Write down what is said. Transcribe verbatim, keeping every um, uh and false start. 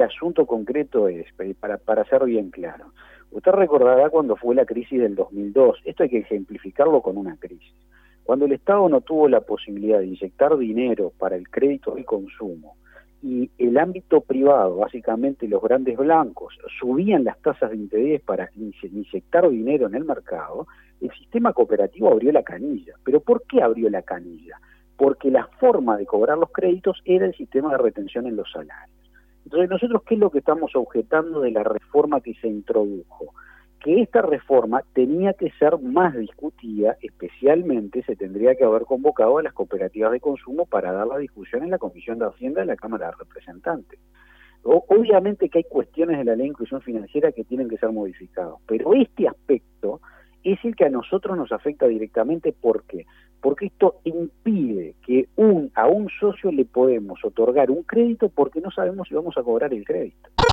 asunto concreto es, para, para ser bien claro, usted recordará cuando fue la crisis del dos mil dos, esto hay que ejemplificarlo con una crisis. Cuando el Estado no tuvo la posibilidad de inyectar dinero para el crédito y consumo, y el ámbito privado, básicamente los grandes blancos, subían las tasas de interés para inyectar dinero en el mercado, el sistema cooperativo abrió la canilla. ¿Pero por qué abrió la canilla? Porque la forma de cobrar los créditos era el sistema de retención en los salarios. Entonces, nosotros, ¿qué es lo que estamos objetando de la reforma que se introdujo? Que esta reforma tenía que ser más discutida, especialmente se tendría que haber convocado a las cooperativas de consumo para dar la discusión en la Comisión de Hacienda de la Cámara de Representantes. O, obviamente que hay cuestiones de la ley de inclusión financiera que tienen que ser modificadas, pero este aspecto es el que a nosotros nos afecta directamente. ¿Por qué? Porque esto impide que un, a un socio le podemos otorgar un crédito porque no sabemos si vamos a cobrar el crédito.